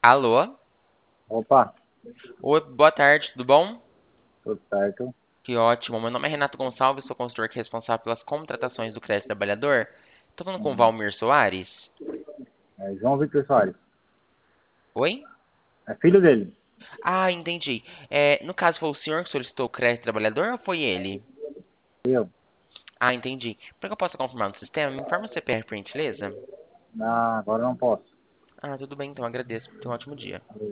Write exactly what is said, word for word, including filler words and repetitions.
Alô? Opa, Oi, boa tarde, tudo bom? tudo certo. Que ótimo. Meu nome é Renato Gonçalves, sou consultor aqui responsável pelas contratações do Crédito Trabalhador. Tô falando com o Hum, Valmir Soares. é João Vitor Soares. Oi? É filho dele. Ah, entendi. É, no caso, foi o senhor que solicitou o Crédito Trabalhador ou foi ele? Eu. Ah, entendi. Para que eu possa confirmar no sistema, me informa o C P F, por gentileza? Ah, agora não posso. Ah, tudo bem, então agradeço. Tenha um ótimo dia.